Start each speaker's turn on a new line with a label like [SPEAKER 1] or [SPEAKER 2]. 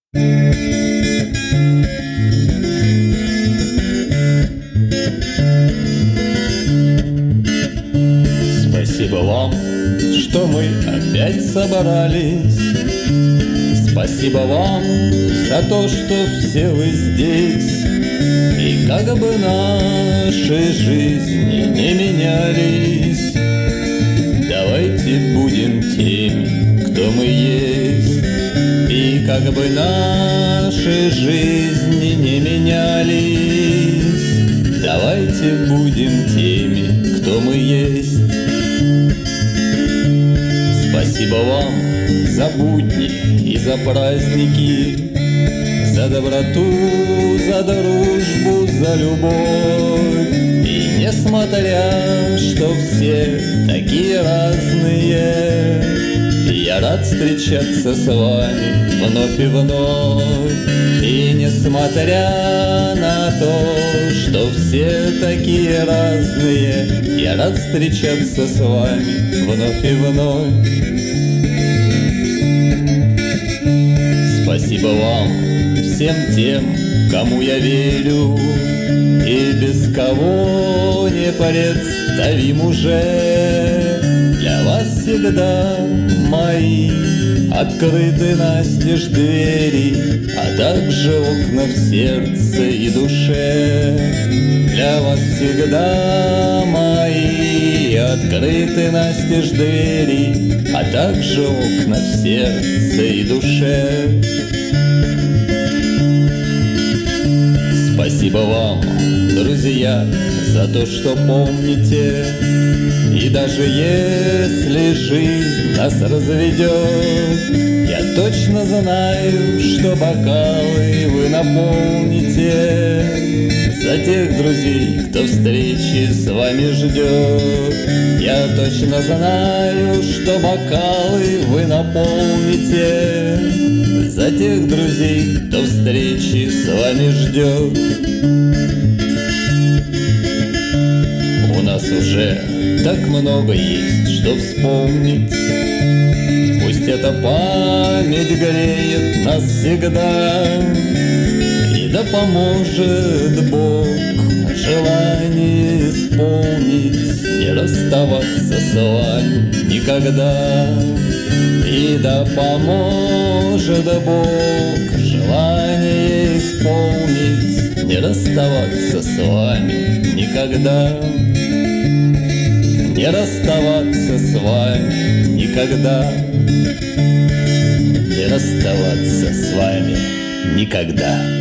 [SPEAKER 1] Спасибо вам, что мы опять собрались. Спасибо вам за то, что все вы здесь. И как бы наши жизни не менялись, давайте будем теми, кто мы есть. И как бы наши жизни не менялись, давайте будем теми, кто мы есть. Спасибо вам за будни и за праздники, за доброту, за дружбу, за любовь. И несмотря, что все такие разные, я рад встречаться с вами вновь и вновь. И несмотря на то, что все такие разные, я рад встречаться с вами вновь и вновь. Спасибо вам, всем тем, кому я верю, и без кого не представим уже. Для вас всегда мои открыты настежь двери, а также окна в сердце и душе. Для вас всегда мои открыты настежь двери, а также окна в сердце и душе. Спасибо вам, друзья, за то, что помните. И даже если жизнь нас разведет, я точно знаю, что бокалы вы наполните. За тех друзей, кто встречи с вами ждет, я точно знаю, что бокалы вы наполните. За тех друзей, кто встречи с вами ждет. У нас уже так много есть, что вспомнить. Пусть эта память греет нас всегда, и да поможет Бог желание исполнить, не расставаться с вами никогда. И да поможет Бог желание исполнить, не расставаться с вами никогда. Не расставаться с вами никогда. Не расставаться с вами никогда.